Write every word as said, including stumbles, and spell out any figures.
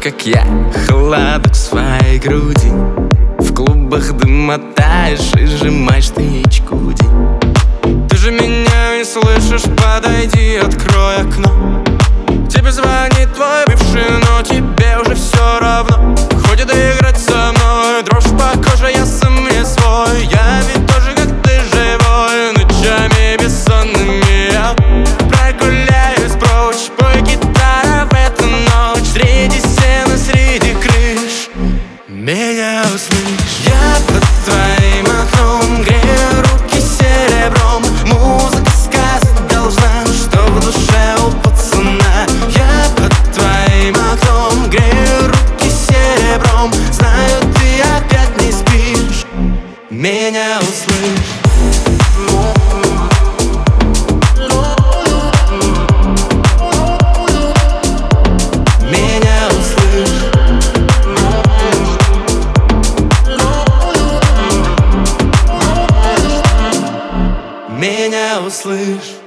как я, холодок в своей груди. В клубах дым мотаешь и сжимаешь ты чкуди. Ты же меня не слышишь, подойди, открой окно. Тебе звонит твой бывший, но тебе уже все равно. Хочет играть со мной, дрожь по коже, я сам не свой. Я ведь тоже как ты живой, ночами бессонными я прогуляюсь прочь. Пой, гитара, в эту ночь среди стен и среди крыш меня услышь. Я под твоим окном грею руки серебром. Музыка сказать должна, что в душе у пацана. Я под твоим окном грею руки серебром. Знаю, ты опять не спишь, меня услышь. Меня услышь. Меня услышь.